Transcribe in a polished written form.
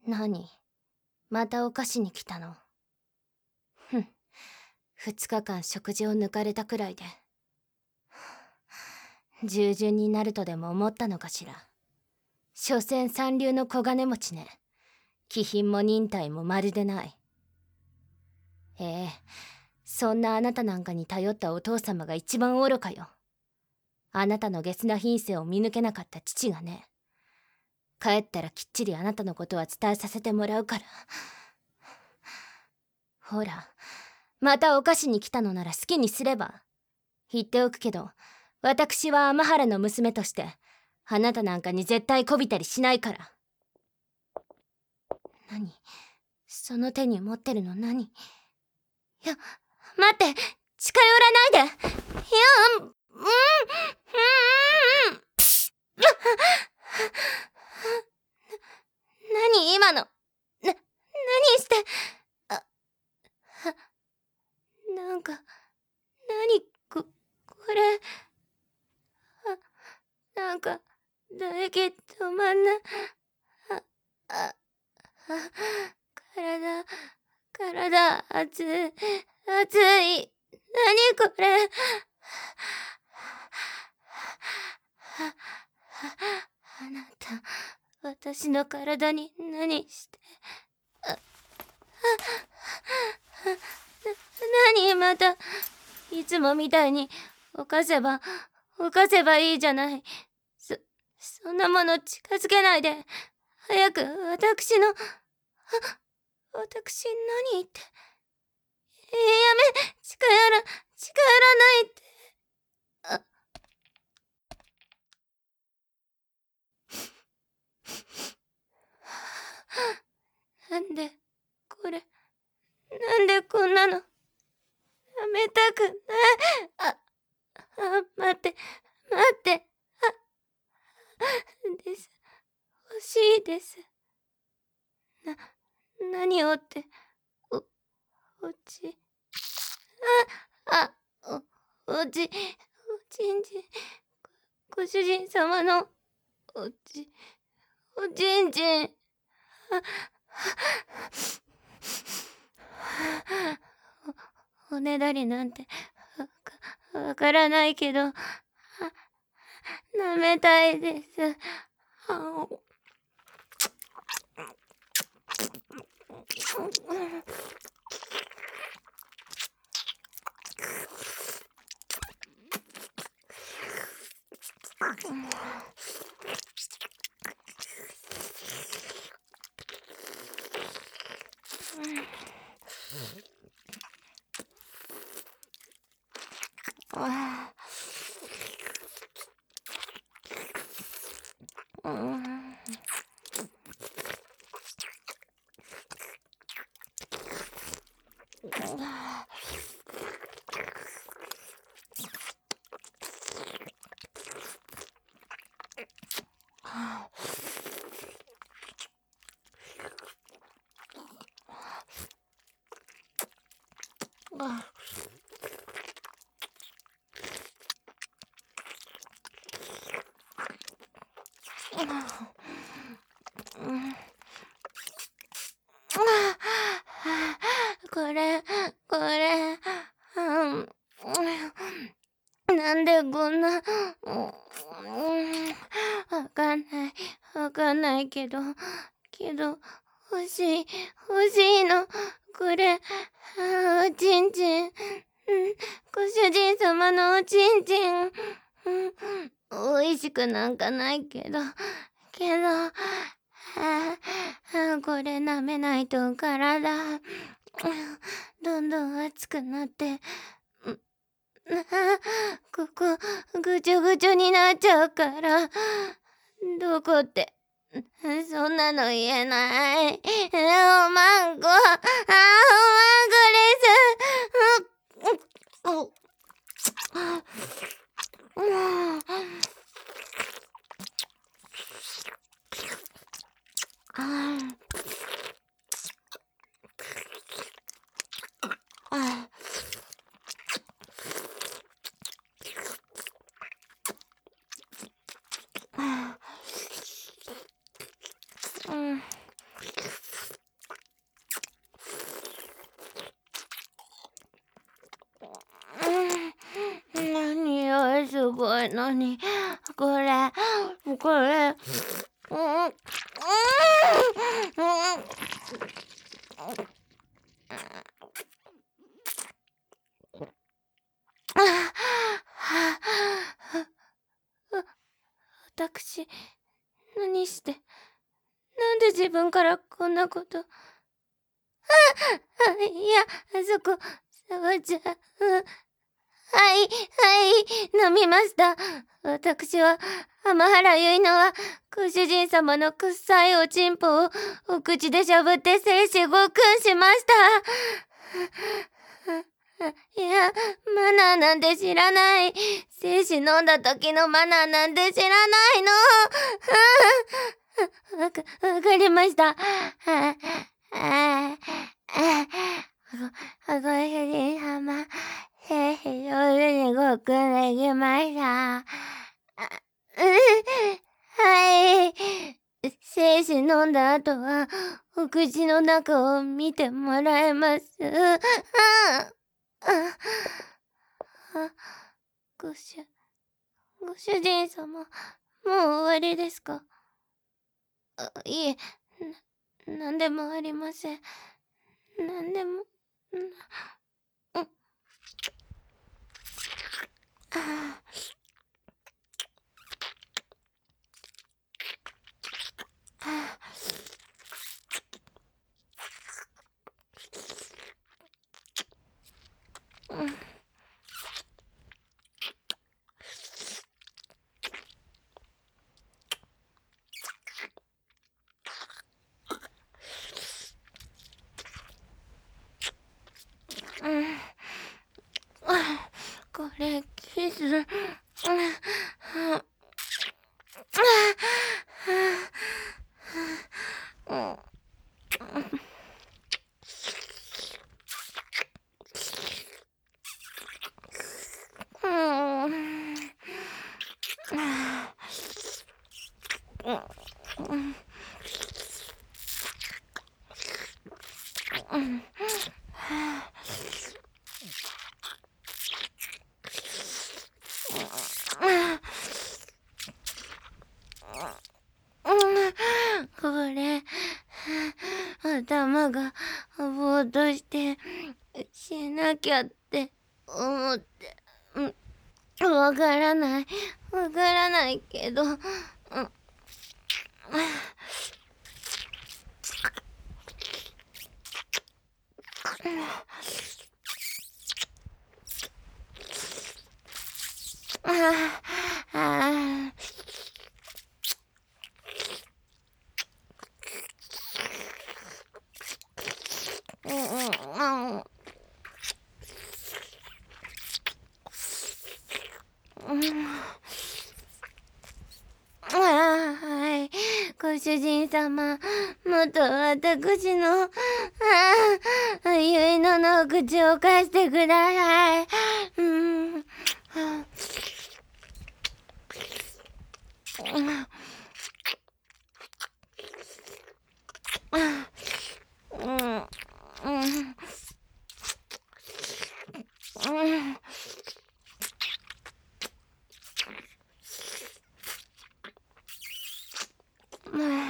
何？またお菓子に来たの？ふん、2日間食事を抜かれたくらいで。従順になるとでも思ったのかしら。所詮三流の小金持ちね。気品も忍耐もまるでない。そんなあなたなんかに頼ったお父様が一番愚かよ。あなたのゲスな品性を見抜けなかった父がね。帰ったらきっちりあなたのことは伝えさせてもらうから。ほら、またお菓子に来たのなら好きにすれば。言っておくけど、私は天原の娘としてあなたなんかに絶対こびたりしないから。何？その手に持ってるの何？いや、待って、近寄らないで。いや、何今の？何して？なんか、これ。なんか、唾液止まんな。体、熱い。何これ。あなた、私の体に何して。何また、いつもみたいに犯せばいいじゃない。そんなもの近づけないで。早く私の、私何言って。やめ、近寄らないって。なんでこんなの。やめたくない。待って。です。欲しいです。何をって、おち。おちんちん。ご主人様の、おちんちん。おねだりなんて、わからないけど、舐めたいです。これ、なんでこんな、わかんないけど、欲しいの、これ、おちんちん、ご主人様のおちんちん、おいしくなんかないけど、これ舐めないと体、どんどん熱くなって、ここぐちょぐちょになっちゃうから。どこって、そんなの言えない。おまんこ、 のに、これ、私、何して、なんで自分からこんなこと。いや、そこ、触っちゃう。はい、飲みました。私は、浜原結菜は、ご主人様の臭いおちんぽをお口でしゃぶって精子ごくんしました。いや、マナーなんて知らない。精子飲んだ時のマナーなんて知らないの。わかりました。ご主人様、精子上手にごくんできました。はい。精子飲んだ後は、お口の中を見てもらえます。ご主人様、もう終わりですか？いえ、なんでもありません。なんでも、これ、キス。これ、頭がぼーっとしてしなきゃって思って、わからないけど、はい、ご主人様、もっと私の、ゆいのの口を貸してください。もう